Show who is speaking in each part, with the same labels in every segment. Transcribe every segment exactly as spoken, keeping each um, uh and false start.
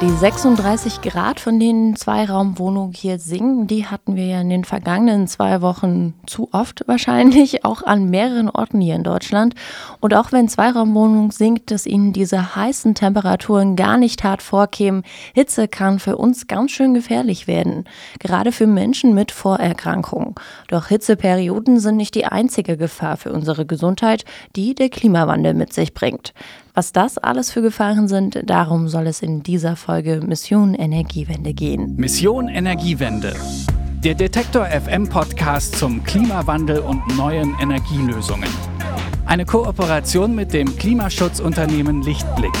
Speaker 1: Die sechsunddreißig Grad, von denen Zweiraumwohnungen hier singen, die hatten wir ja in den vergangenen zwei Wochen zu oft wahrscheinlich, auch an mehreren Orten hier in Deutschland. Und auch wenn Zweiraumwohnung singt, dass ihnen diese heißen Temperaturen gar nicht hart vorkämen, Hitze kann für uns ganz schön gefährlich werden, gerade für Menschen mit Vorerkrankungen. Doch Hitzeperioden sind nicht die einzige Gefahr für unsere Gesundheit, die der Klimawandel mit sich bringt. Was das alles für Gefahren sind, darum soll es in dieser Folge Mission Energiewende gehen.
Speaker 2: Mission Energiewende. Der Detektor F M Podcast zum Klimawandel und neuen Energielösungen. Eine Kooperation mit dem Klimaschutzunternehmen Lichtblick.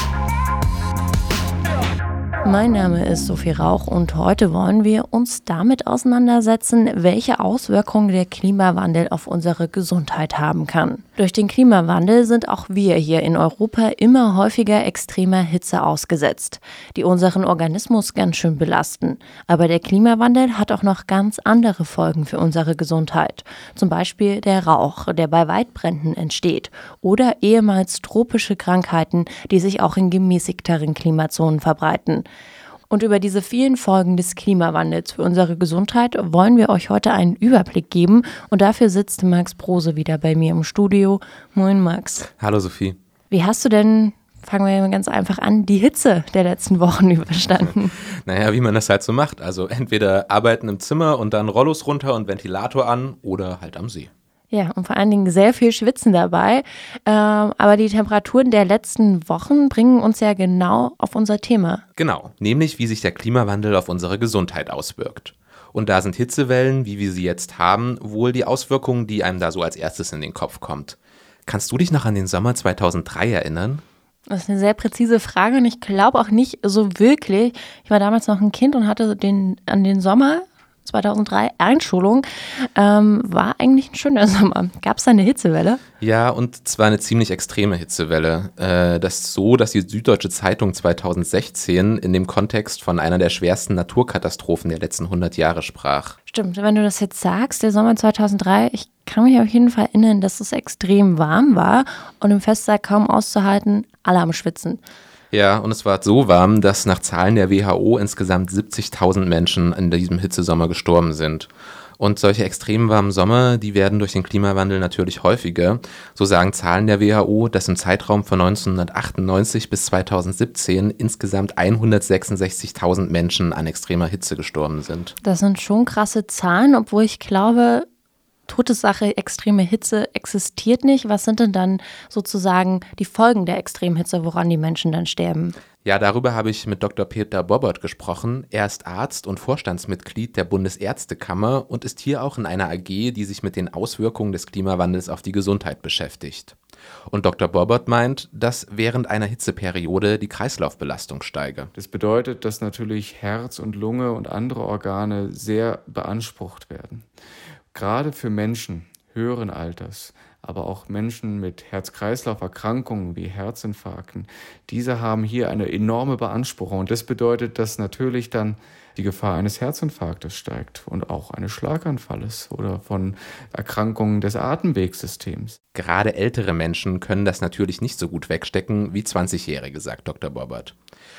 Speaker 1: Mein Name ist Sophie Rauch und heute wollen wir uns damit auseinandersetzen, welche Auswirkungen der Klimawandel auf unsere Gesundheit haben kann. Durch den Klimawandel sind auch wir hier in Europa immer häufiger extremer Hitze ausgesetzt, die unseren Organismus ganz schön belasten. Aber der Klimawandel hat auch noch ganz andere Folgen für unsere Gesundheit. Zum Beispiel der Rauch, der bei Waldbränden entsteht, oder ehemals tropische Krankheiten, die sich auch in gemäßigteren Klimazonen verbreiten. Und über diese vielen Folgen des Klimawandels für unsere Gesundheit wollen wir euch heute einen Überblick geben. Und dafür sitzt Max Brose wieder bei mir im Studio. Moin Max.
Speaker 3: Hallo Sophie.
Speaker 1: Wie hast du denn, fangen wir mal ganz einfach an, die Hitze der letzten Wochen überstanden?
Speaker 3: Naja, wie man das halt so macht. Also entweder arbeiten im Zimmer und dann Rollos runter und Ventilator an oder halt am See.
Speaker 1: Ja, und vor allen Dingen sehr viel Schwitzen dabei. Ähm, aber die Temperaturen der letzten Wochen bringen uns ja genau auf unser Thema.
Speaker 3: Genau, nämlich wie sich der Klimawandel auf unsere Gesundheit auswirkt. Und da sind Hitzewellen, wie wir sie jetzt haben, wohl die Auswirkungen, die einem da so als erstes in den Kopf kommt. Kannst du dich noch an den Sommer zweitausenddrei erinnern?
Speaker 1: Das ist eine sehr präzise Frage und ich glaube auch nicht so wirklich. Ich war damals noch ein Kind und hatte den, an den Sommer zweitausenddrei Einschulung, ähm, war eigentlich ein schöner Sommer. Gab es da eine Hitzewelle?
Speaker 3: Ja, und zwar eine ziemlich extreme Hitzewelle. Äh, das ist so, dass die Süddeutsche Zeitung zweitausendsechzehn in dem Kontext von einer der schwersten Naturkatastrophen der letzten hundert Jahre sprach.
Speaker 1: Stimmt, wenn du das jetzt sagst, der Sommer zweitausenddrei, ich kann mich auf jeden Fall erinnern, dass es extrem warm war und im Festsaal kaum auszuhalten, alle am Schwitzen.
Speaker 3: Ja, und es war so warm, dass nach Zahlen der W H O insgesamt siebzigtausend Menschen in diesem Hitzesommer gestorben sind. Und solche extrem warmen Sommer, die werden durch den Klimawandel natürlich häufiger. So sagen Zahlen der W H O, dass im Zeitraum von neunzehnhundertachtundneunzig bis zweitausendsiebzehn insgesamt hundertsechsundsechzigtausend Menschen an extremer Hitze gestorben sind.
Speaker 1: Das sind schon krasse Zahlen, obwohl ich glaube, Todessache, extreme Hitze existiert nicht. Was sind denn dann sozusagen die Folgen der Extremhitze, woran die Menschen dann sterben?
Speaker 3: Ja, darüber habe ich mit Doktor Peter Bobbert gesprochen. Er ist Arzt und Vorstandsmitglied der Bundesärztekammer und ist hier auch in einer A G, die sich mit den Auswirkungen des Klimawandels auf die Gesundheit beschäftigt. Und Doktor Bobbert meint, dass während einer Hitzeperiode die Kreislaufbelastung steige.
Speaker 4: Das bedeutet, dass natürlich Herz und Lunge und andere Organe sehr beansprucht werden. Gerade für Menschen höheren Alters, aber auch Menschen mit Herz-Kreislauf-Erkrankungen wie Herzinfarkten, diese haben hier eine enorme Beanspruchung. Und das bedeutet, dass natürlich dann die Gefahr eines Herzinfarktes steigt und auch eines Schlaganfalles oder von Erkrankungen des Atemwegssystems.
Speaker 3: Gerade ältere Menschen können das natürlich nicht so gut wegstecken wie zwanzigjährige, sagt Doktor Bobbert.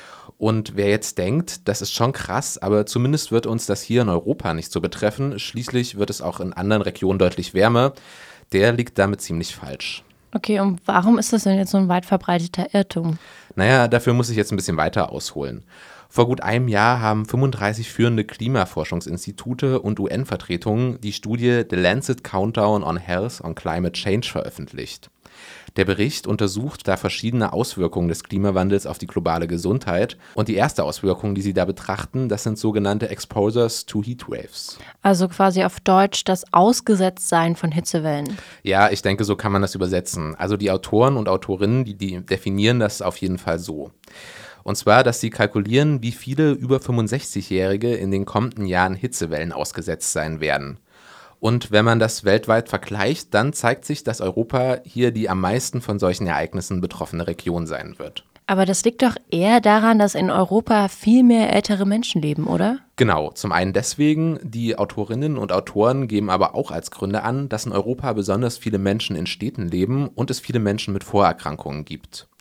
Speaker 3: Und wer jetzt denkt, das ist schon krass, aber zumindest wird uns das hier in Europa nicht so betreffen, schließlich wird es auch in anderen Regionen deutlich wärmer, der liegt damit ziemlich falsch.
Speaker 1: Okay, und warum ist das denn jetzt so ein weit verbreiteter Irrtum?
Speaker 3: Naja, dafür muss ich jetzt ein bisschen weiter ausholen. Vor gut einem Jahr haben fünfunddreißig führende Klimaforschungsinstitute und U N-Vertretungen die Studie The Lancet Countdown on Health on Climate Change veröffentlicht. Der Bericht untersucht da verschiedene Auswirkungen des Klimawandels auf die globale Gesundheit. Und die erste Auswirkung, die sie da betrachten, das sind sogenannte Exposures to Heatwaves.
Speaker 1: Also quasi auf Deutsch das Ausgesetztsein von Hitzewellen.
Speaker 3: Ja, ich denke, so kann man das übersetzen. Also die Autoren und Autorinnen, die, die definieren das auf jeden Fall so. Und zwar, dass sie kalkulieren, wie viele über fünfundsechzigjährige in den kommenden Jahren Hitzewellen ausgesetzt sein werden. Und wenn man das weltweit vergleicht, dann zeigt sich, dass Europa hier die am meisten von solchen Ereignissen betroffene Region sein wird.
Speaker 1: Aber das liegt doch eher daran, dass in Europa viel mehr ältere Menschen leben, oder?
Speaker 3: Genau, zum einen deswegen, die Autorinnen und Autoren geben aber auch als Gründe an, dass in Europa besonders viele Menschen in Städten leben und es viele Menschen mit Vorerkrankungen gibt.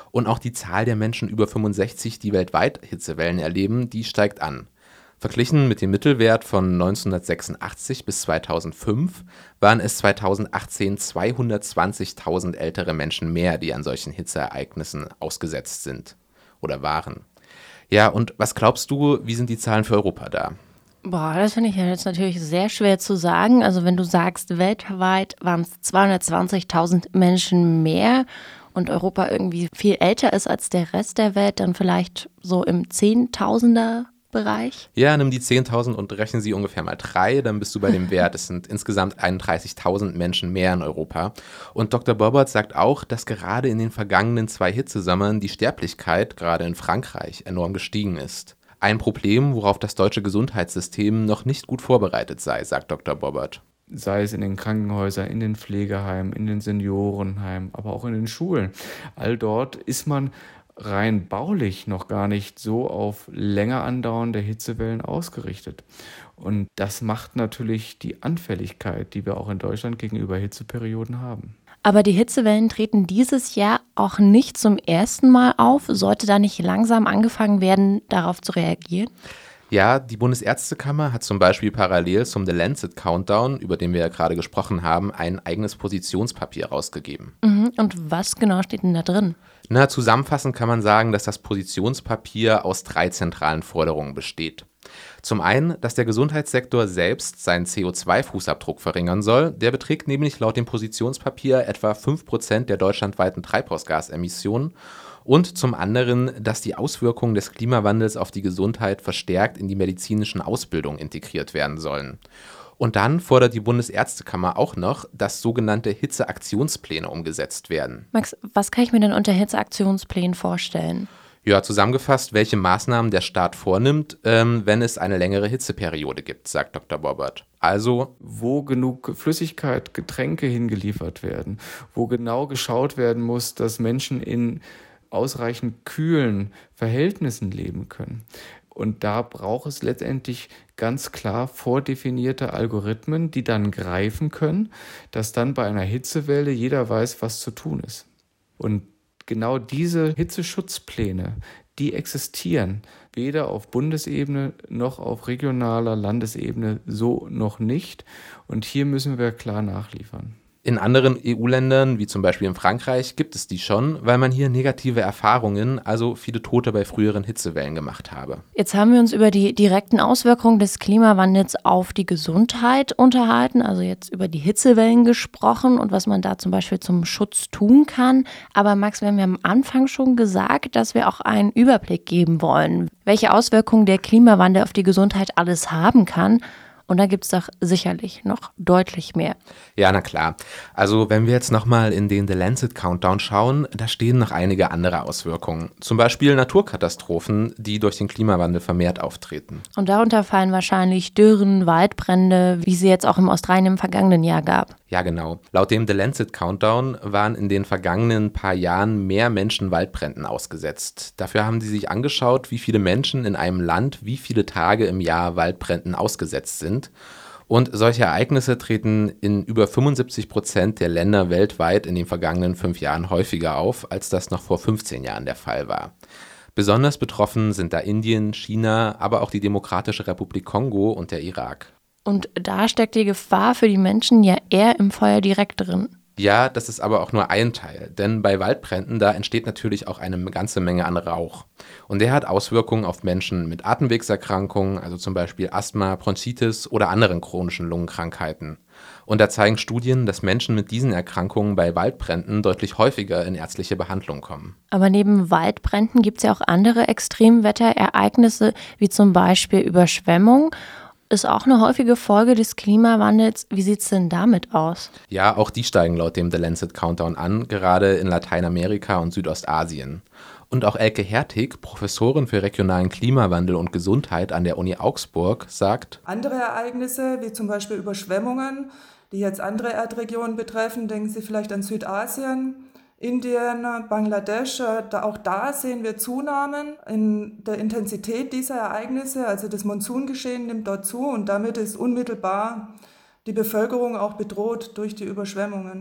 Speaker 3: Und auch die Zahl der Menschen über fünfundsechzig, die weltweit Hitzewellen erleben, die steigt an. Verglichen mit dem Mittelwert von neunzehnhundertsechsundachtzig bis zweitausendfünf waren es zweitausendachtzehn zweihundertzwanzigtausend ältere Menschen mehr, die an solchen Hitzeereignissen ausgesetzt sind oder waren. Ja, und was glaubst du, wie sind die Zahlen für Europa da?
Speaker 1: Boah, das finde ich ja jetzt natürlich sehr schwer zu sagen. Also wenn du sagst, weltweit waren es zweihundertzwanzigtausend Menschen mehr und Europa irgendwie viel älter ist als der Rest der Welt, dann vielleicht so im Zehntausender Bereich?
Speaker 3: Ja, nimm die zehntausend und rechne sie ungefähr mal drei, dann bist du bei dem Wert. Es sind insgesamt einunddreißigtausend Menschen mehr in Europa. Und Doktor Bobbert sagt auch, dass gerade in den vergangenen zwei Hitzesommern die Sterblichkeit, gerade in Frankreich, enorm gestiegen ist. Ein Problem, worauf das deutsche Gesundheitssystem noch nicht gut vorbereitet sei, sagt Doktor Bobbert.
Speaker 4: Sei es in den Krankenhäusern, in den Pflegeheimen, in den Seniorenheimen, aber auch in den Schulen. All dort ist man rein baulich noch gar nicht so auf länger andauernde Hitzewellen ausgerichtet. Und das macht natürlich die Anfälligkeit, die wir auch in Deutschland gegenüber Hitzeperioden haben.
Speaker 1: Aber die Hitzewellen treten dieses Jahr auch nicht zum ersten Mal auf. Sollte da nicht langsam angefangen werden, darauf zu reagieren?
Speaker 3: Ja, die Bundesärztekammer hat zum Beispiel parallel zum The Lancet Countdown, über den wir ja gerade gesprochen haben, ein eigenes Positionspapier rausgegeben.
Speaker 1: Mhm. Und was genau steht denn da drin?
Speaker 3: Na, zusammenfassend kann man sagen, dass das Positionspapier aus drei zentralen Forderungen besteht. Zum einen, dass der Gesundheitssektor selbst seinen C O zwei Fußabdruck verringern soll. Der beträgt nämlich laut dem Positionspapier etwa fünf Prozent der deutschlandweiten Treibhausgasemissionen. Und zum anderen, dass die Auswirkungen des Klimawandels auf die Gesundheit verstärkt in die medizinischen Ausbildungen integriert werden sollen. Und dann fordert die Bundesärztekammer auch noch, dass sogenannte Hitzeaktionspläne umgesetzt werden.
Speaker 1: Max, was kann ich mir denn unter Hitzeaktionsplänen vorstellen?
Speaker 3: Ja, zusammengefasst, welche Maßnahmen der Staat vornimmt, ähm, wenn es eine längere Hitzeperiode gibt, sagt Doktor Bobbert. Also,
Speaker 4: wo genug Flüssigkeit, Getränke hingeliefert werden, wo genau geschaut werden muss, dass Menschen in ausreichend kühlen Verhältnissen leben können. Und da braucht es letztendlich ganz klar vordefinierte Algorithmen, die dann greifen können, dass dann bei einer Hitzewelle jeder weiß, was zu tun ist. Und genau diese Hitzeschutzpläne, die existieren weder auf Bundesebene noch auf regionaler Landesebene so noch nicht. Und hier müssen wir klar nachliefern.
Speaker 3: In anderen E U-Ländern, wie zum Beispiel in Frankreich, gibt es die schon, weil man hier negative Erfahrungen, also viele Tote bei früheren Hitzewellen gemacht habe.
Speaker 1: Jetzt haben wir uns über die direkten Auswirkungen des Klimawandels auf die Gesundheit unterhalten, also jetzt über die Hitzewellen gesprochen und was man da zum Beispiel zum Schutz tun kann. Aber Max, wir haben ja am Anfang schon gesagt, dass wir auch einen Überblick geben wollen, welche Auswirkungen der Klimawandel auf die Gesundheit alles haben kann. Und da gibt es doch sicherlich noch deutlich mehr.
Speaker 3: Ja, na klar. Also wenn wir jetzt nochmal in den The Lancet Countdown schauen, da stehen noch einige andere Auswirkungen. Zum Beispiel Naturkatastrophen, die durch den Klimawandel vermehrt auftreten.
Speaker 1: Und darunter fallen wahrscheinlich Dürren, Waldbrände, wie sie jetzt auch im Australien im vergangenen Jahr gab.
Speaker 3: Ja, genau. Laut dem The Lancet Countdown waren in den vergangenen paar Jahren mehr Menschen Waldbränden ausgesetzt. Dafür haben sie sich angeschaut, wie viele Menschen in einem Land wie viele Tage im Jahr Waldbränden ausgesetzt sind. Und solche Ereignisse treten in über fünfundsiebzig Prozent der Länder weltweit in den vergangenen fünf Jahren häufiger auf, als das noch vor fünfzehn Jahren der Fall war. Besonders betroffen sind da Indien, China, aber auch die Demokratische Republik Kongo und der Irak.
Speaker 1: Und da steckt die Gefahr für die Menschen ja eher im Feuer direkt drin.
Speaker 3: Ja, das ist aber auch nur ein Teil, denn bei Waldbränden, da entsteht natürlich auch eine ganze Menge an Rauch. Und der hat Auswirkungen auf Menschen mit Atemwegserkrankungen, also zum Beispiel Asthma, Bronchitis oder anderen chronischen Lungenkrankheiten. Und da zeigen Studien, dass Menschen mit diesen Erkrankungen bei Waldbränden deutlich häufiger in ärztliche Behandlung kommen.
Speaker 1: Aber neben Waldbränden gibt es ja auch andere Extremwetterereignisse, wie zum Beispiel Überschwemmung. Ist auch eine häufige Folge des Klimawandels. Wie sieht es denn damit aus?
Speaker 3: Ja, auch die steigen laut dem The Lancet Countdown an, gerade in Lateinamerika und Südostasien. Und auch Elke Hertig, Professorin für regionalen Klimawandel und Gesundheit an der Uni Augsburg, sagt:
Speaker 5: Andere Ereignisse, wie zum Beispiel Überschwemmungen, die jetzt andere Erdregionen betreffen, denken Sie vielleicht an Südasien, Indien, Bangladesch, da, auch da sehen wir Zunahmen in der Intensität dieser Ereignisse, also das Monsungeschehen nimmt dort zu und damit ist unmittelbar die Bevölkerung auch bedroht durch die Überschwemmungen.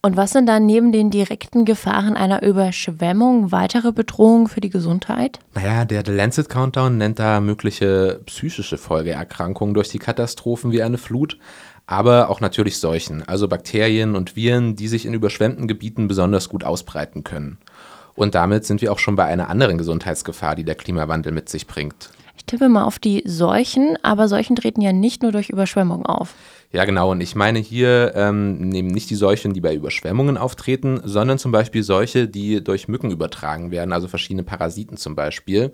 Speaker 1: Und was sind dann neben den direkten Gefahren einer Überschwemmung weitere Bedrohungen für die Gesundheit?
Speaker 3: Naja, der The Lancet Countdown nennt da mögliche psychische Folgeerkrankungen durch die Katastrophen wie eine Flut, aber auch natürlich Seuchen, also Bakterien und Viren, die sich in überschwemmten Gebieten besonders gut ausbreiten können. Und damit sind wir auch schon bei einer anderen Gesundheitsgefahr, die der Klimawandel mit sich bringt.
Speaker 1: Ich tippe mal auf die Seuchen, aber Seuchen treten ja nicht nur durch Überschwemmungen auf.
Speaker 3: Ja, genau. Und ich meine hier ähm, nehmen nicht die Seuchen, die bei Überschwemmungen auftreten, sondern zum Beispiel solche, die durch Mücken übertragen werden, also verschiedene Parasiten zum Beispiel.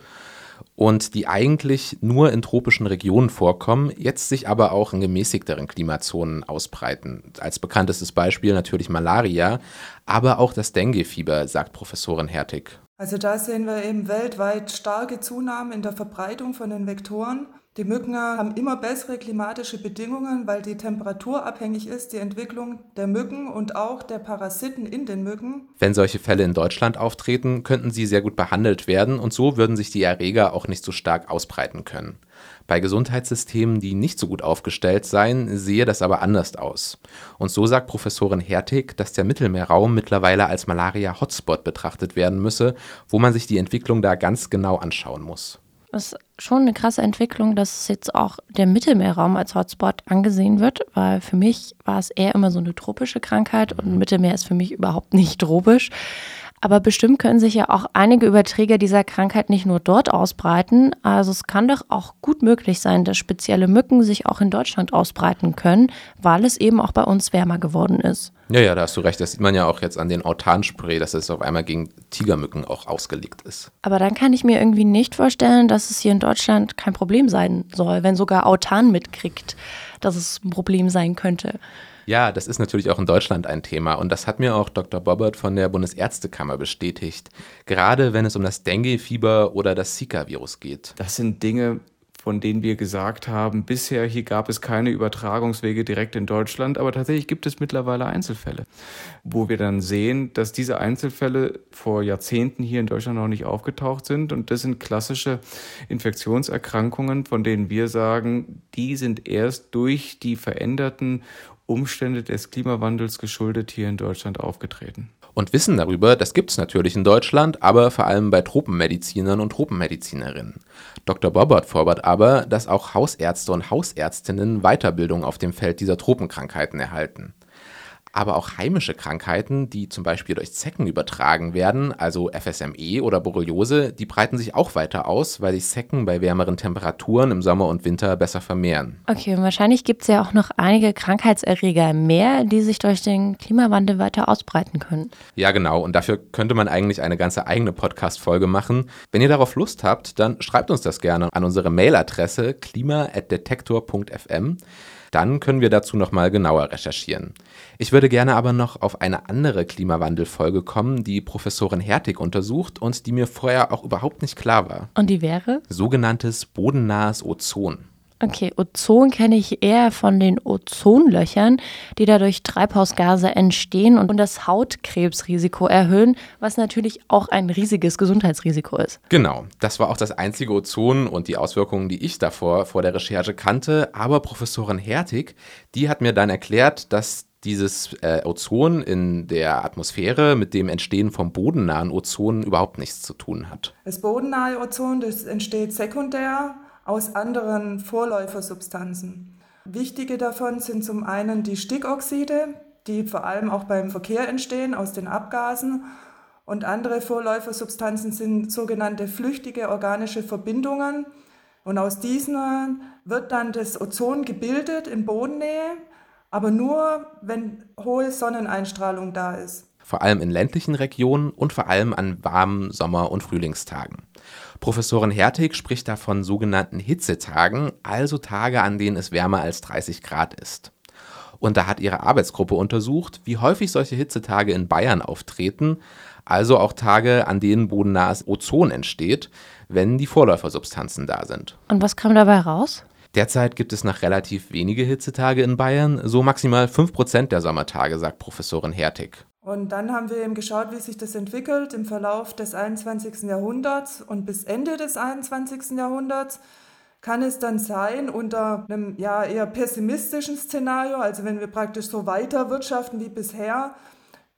Speaker 3: Und die eigentlich nur in tropischen Regionen vorkommen, jetzt sich aber auch in gemäßigteren Klimazonen ausbreiten. Als bekanntestes Beispiel natürlich Malaria, aber auch das Dengue-Fieber, sagt Professorin Hertig.
Speaker 5: Also da sehen wir eben weltweit starke Zunahmen in der Verbreitung von den Vektoren. Die Mücken haben immer bessere klimatische Bedingungen, weil die Temperatur abhängig ist, die Entwicklung der Mücken und auch der Parasiten in den Mücken.
Speaker 3: Wenn solche Fälle in Deutschland auftreten, könnten sie sehr gut behandelt werden und so würden sich die Erreger auch nicht so stark ausbreiten können. Bei Gesundheitssystemen, die nicht so gut aufgestellt seien, sehe das aber anders aus. Und so sagt Professorin Hertig, dass der Mittelmeerraum mittlerweile als Malaria-Hotspot betrachtet werden müsse, wo man sich die Entwicklung da ganz genau anschauen muss.
Speaker 1: Das ist schon eine krasse Entwicklung, dass jetzt auch der Mittelmeerraum als Hotspot angesehen wird, weil für mich war es eher immer so eine tropische Krankheit und Mittelmeer ist für mich überhaupt nicht tropisch. Aber bestimmt können sich ja auch einige Überträger dieser Krankheit nicht nur dort ausbreiten. Also es kann doch auch gut möglich sein, dass spezielle Mücken sich auch in Deutschland ausbreiten können, weil es eben auch bei uns wärmer geworden ist.
Speaker 3: Ja, ja, da hast du recht. Das sieht man ja auch jetzt an den Autanspray, dass es auf einmal gegen Tigermücken auch ausgelegt ist.
Speaker 1: Aber dann kann ich mir irgendwie nicht vorstellen, dass es hier in Deutschland kein Problem sein soll, wenn sogar Autan mitkriegt, dass es ein Problem sein könnte.
Speaker 3: Ja, das ist natürlich auch in Deutschland ein Thema und das hat mir auch Doktor Bobbert von der Bundesärztekammer bestätigt, gerade wenn es um das Dengue-Fieber oder das Zika-Virus geht.
Speaker 4: Das sind Dinge, von denen wir gesagt haben, bisher hier gab es keine Übertragungswege direkt in Deutschland, aber tatsächlich gibt es mittlerweile Einzelfälle, wo wir dann sehen, dass diese Einzelfälle vor Jahrzehnten hier in Deutschland noch nicht aufgetaucht sind und das sind klassische Infektionserkrankungen, von denen wir sagen, die sind erst durch die veränderten Umstände des Klimawandels geschuldet hier in Deutschland aufgetreten.
Speaker 3: Und Wissen darüber, das gibt es natürlich in Deutschland, aber vor allem bei Tropenmedizinern und Tropenmedizinerinnen. Doktor Bobbert fordert aber, dass auch Hausärzte und Hausärztinnen Weiterbildung auf dem Feld dieser Tropenkrankheiten erhalten. Aber auch heimische Krankheiten, die zum Beispiel durch Zecken übertragen werden, also F S M E oder Borreliose, die breiten sich auch weiter aus, weil sich Zecken bei wärmeren Temperaturen im Sommer und Winter besser vermehren.
Speaker 1: Okay, und wahrscheinlich gibt es ja auch noch einige Krankheitserreger mehr, die sich durch den Klimawandel weiter ausbreiten können.
Speaker 3: Ja, genau. Und dafür könnte man eigentlich eine ganze eigene Podcast-Folge machen. Wenn ihr darauf Lust habt, dann schreibt uns das gerne an unsere Mailadresse klima at detektor punkt f m. Dann können wir dazu nochmal genauer recherchieren. Ich würde gerne aber noch auf eine andere Klimawandelfolge kommen, die Professorin Hertig untersucht und die mir vorher auch überhaupt nicht klar war.
Speaker 1: Und die wäre?
Speaker 3: Sogenanntes bodennahes Ozon.
Speaker 1: Okay, Ozon kenne ich eher von den Ozonlöchern, die dadurch Treibhausgase entstehen und das Hautkrebsrisiko erhöhen, was natürlich auch ein riesiges Gesundheitsrisiko ist.
Speaker 3: Genau, das war auch das einzige Ozon und die Auswirkungen, die ich davor vor der Recherche kannte. Aber Professorin Hertig, die hat mir dann erklärt, dass dieses äh, Ozon in der Atmosphäre mit dem Entstehen vom bodennahen Ozon überhaupt nichts zu tun hat.
Speaker 5: Das bodennahe Ozon, das entsteht sekundär aus anderen Vorläufersubstanzen. Wichtige davon sind zum einen die Stickoxide, die vor allem auch beim Verkehr entstehen, aus den Abgasen. Und andere Vorläufersubstanzen sind sogenannte flüchtige organische Verbindungen. Und aus diesen wird dann das Ozon gebildet in Bodennähe, aber nur, wenn hohe Sonneneinstrahlung da ist.
Speaker 3: Vor allem in ländlichen Regionen und vor allem an warmen Sommer- und Frühlingstagen. Professorin Hertig spricht da von sogenannten Hitzetagen, also Tage, an denen es wärmer als dreißig Grad ist. Und da hat ihre Arbeitsgruppe untersucht, wie häufig solche Hitzetage in Bayern auftreten, also auch Tage, an denen bodennahes Ozon entsteht, wenn die Vorläufersubstanzen da sind.
Speaker 1: Und was kam dabei raus?
Speaker 3: Derzeit gibt es noch relativ wenige Hitzetage in Bayern, so maximal fünf Prozent der Sommertage, sagt Professorin Hertig.
Speaker 5: Und dann haben wir eben geschaut, wie sich das entwickelt im Verlauf des einundzwanzigsten Jahrhunderts und bis Ende des einundzwanzigsten Jahrhunderts kann es dann sein, unter einem ja, eher pessimistischen Szenario, also wenn wir praktisch so weiter wirtschaften wie bisher,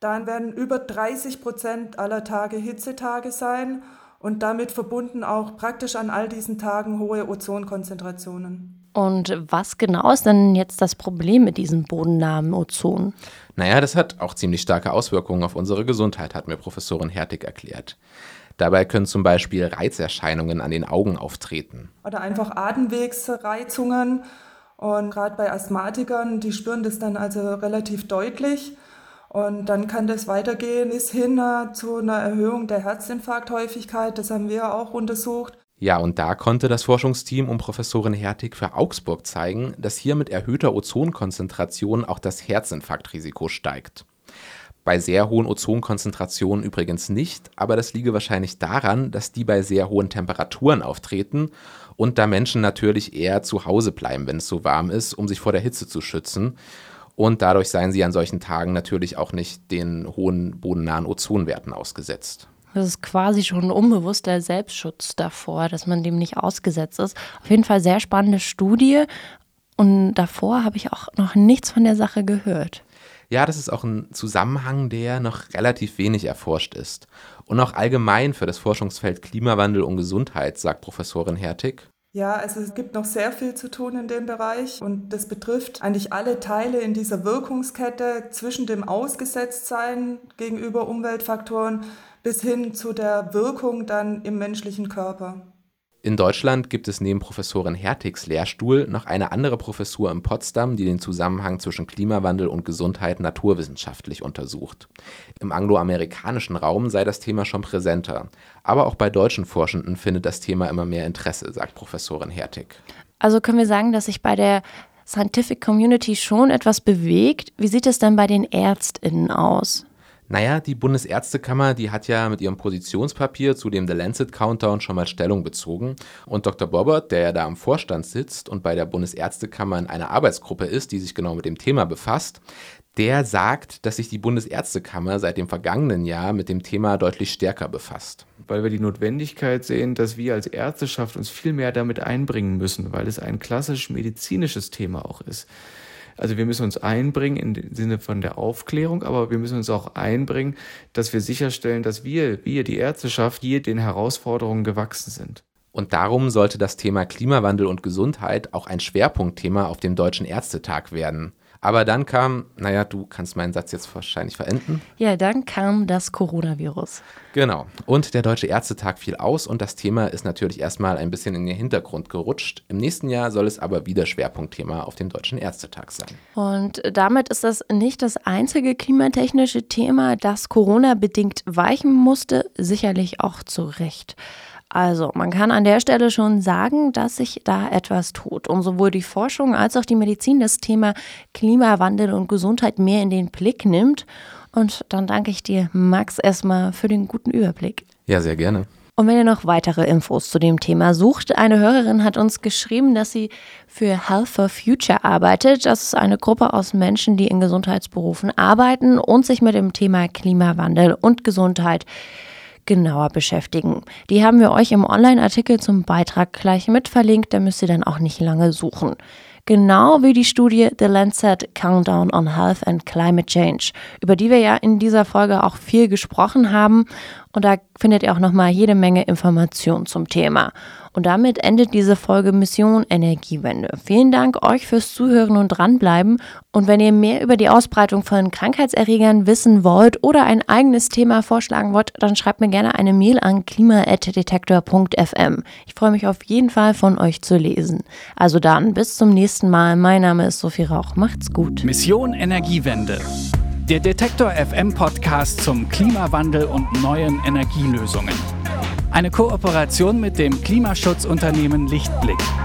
Speaker 5: dann werden über dreißig Prozent aller Tage Hitzetage sein und damit verbunden auch praktisch an all diesen Tagen hohe Ozonkonzentrationen.
Speaker 1: Und was genau ist denn jetzt das Problem mit diesem bodennahen Ozon?
Speaker 3: Naja, das hat auch ziemlich starke Auswirkungen auf unsere Gesundheit, hat mir Professorin Hertig erklärt. Dabei können zum Beispiel Reizerscheinungen an den Augen auftreten.
Speaker 5: Oder einfach Atemwegsreizungen. Und gerade bei Asthmatikern, die spüren das dann also relativ deutlich. Und dann kann das weitergehen bis hin zu einer Erhöhung der Herzinfarkthäufigkeit. Das haben wir auch untersucht.
Speaker 3: Ja, und da konnte das Forschungsteam um Professorin Hertig für Augsburg zeigen, dass hier mit erhöhter Ozonkonzentration auch das Herzinfarktrisiko steigt. Bei sehr hohen Ozonkonzentrationen übrigens nicht, aber das liege wahrscheinlich daran, dass die bei sehr hohen Temperaturen auftreten und da Menschen natürlich eher zu Hause bleiben, wenn es so warm ist, um sich vor der Hitze zu schützen. Und dadurch seien sie an solchen Tagen natürlich auch nicht den hohen bodennahen Ozonwerten ausgesetzt.
Speaker 1: Das ist quasi schon ein unbewusster Selbstschutz davor, dass man dem nicht ausgesetzt ist. Auf jeden Fall sehr spannende Studie. Und davor habe ich auch noch nichts von der Sache gehört.
Speaker 3: Ja, das ist auch ein Zusammenhang, der noch relativ wenig erforscht ist. Und auch allgemein für das Forschungsfeld Klimawandel und Gesundheit, sagt Professorin Hertig.
Speaker 5: Ja, also es gibt noch sehr viel zu tun in dem Bereich und das betrifft eigentlich alle Teile in dieser Wirkungskette zwischen dem Ausgesetztsein gegenüber Umweltfaktoren bis hin zu der Wirkung dann im menschlichen Körper.
Speaker 3: In Deutschland gibt es neben Professorin Hertigs Lehrstuhl noch eine andere Professur in Potsdam, die den Zusammenhang zwischen Klimawandel und Gesundheit naturwissenschaftlich untersucht. Im angloamerikanischen Raum sei das Thema schon präsenter. Aber auch bei deutschen Forschenden findet das Thema immer mehr Interesse, sagt Professorin Hertig.
Speaker 1: Also können wir sagen, dass sich bei der Scientific Community schon etwas bewegt. Wie sieht es denn bei den ÄrztInnen aus?
Speaker 3: Naja, die Bundesärztekammer, die hat ja mit ihrem Positionspapier zu dem The Lancet Countdown schon mal Stellung bezogen. Und Doktor Bobbert, der ja da am Vorstand sitzt und bei der Bundesärztekammer in einer Arbeitsgruppe ist, die sich genau mit dem Thema befasst, der sagt, dass sich die Bundesärztekammer seit dem vergangenen Jahr mit dem Thema deutlich stärker befasst.
Speaker 4: Weil wir die Notwendigkeit sehen, dass wir als Ärzteschaft uns viel mehr damit einbringen müssen, weil es ein klassisch medizinisches Thema auch ist. Also wir müssen uns einbringen im Sinne von der Aufklärung, aber wir müssen uns auch einbringen, dass wir sicherstellen, dass wir, wir, die Ärzteschaft, hier den Herausforderungen gewachsen sind.
Speaker 3: Und darum sollte das Thema Klimawandel und Gesundheit auch ein Schwerpunktthema auf dem Deutschen Ärztetag werden. Aber dann kam, naja, du kannst meinen Satz jetzt wahrscheinlich verenden.
Speaker 1: Ja, dann kam das Coronavirus.
Speaker 3: Genau. Und der Deutsche Ärztetag fiel aus und das Thema ist natürlich erstmal ein bisschen in den Hintergrund gerutscht. Im nächsten Jahr soll es aber wieder Schwerpunktthema auf dem Deutschen Ärztetag sein.
Speaker 1: Und damit ist das nicht das einzige klimatechnische Thema, das Corona-bedingt weichen musste, sicherlich auch zu Recht. Also, man kann an der Stelle schon sagen, dass sich da etwas tut und sowohl die Forschung als auch die Medizin das Thema Klimawandel und Gesundheit mehr in den Blick nimmt. Und dann danke ich dir, Max, erstmal für den guten Überblick.
Speaker 3: Ja, sehr gerne.
Speaker 1: Und wenn ihr noch weitere Infos zu dem Thema sucht, eine Hörerin hat uns geschrieben, dass sie für Health for Future arbeitet. Das ist eine Gruppe aus Menschen, die in Gesundheitsberufen arbeiten und sich mit dem Thema Klimawandel und Gesundheit genauer beschäftigen. Die haben wir euch im Online-Artikel zum Beitrag gleich mit verlinkt, da müsst ihr dann auch nicht lange suchen. Genau wie die Studie The Lancet Countdown on Health and Climate Change, über die wir ja in dieser Folge auch viel gesprochen haben. Und da findet ihr auch nochmal jede Menge Informationen zum Thema. Und damit endet diese Folge Mission Energiewende. Vielen Dank euch fürs Zuhören und dranbleiben. Und wenn ihr mehr über die Ausbreitung von Krankheitserregern wissen wollt oder ein eigenes Thema vorschlagen wollt, dann schreibt mir gerne eine Mail an klima at detektor punkt f m. Ich freue mich auf jeden Fall von euch zu lesen. Also dann, bis zum nächsten Mal. Mein Name ist Sophie Rauch. Macht's gut.
Speaker 2: Mission Energiewende. Der Detektor F M Podcast zum Klimawandel und neuen Energielösungen. Eine Kooperation mit dem Klimaschutzunternehmen Lichtblick.